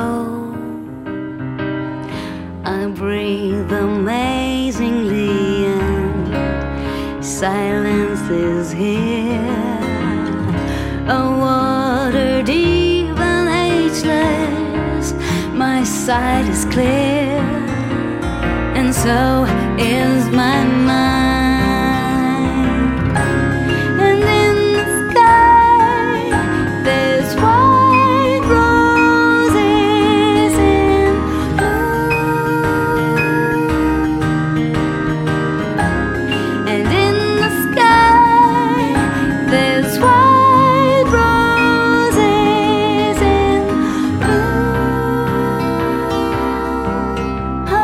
flow. I breathe amazingly, and silence is here. A water deep and ageless, my sight is clear, and so is my mind. And in the sky there's white roses in bloom. And in the sky there's white roses in bloom. Oh,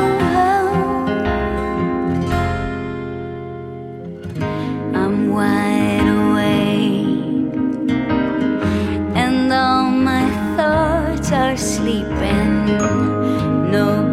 oh. I'm wide awake, and all my thoughts are sleeping. No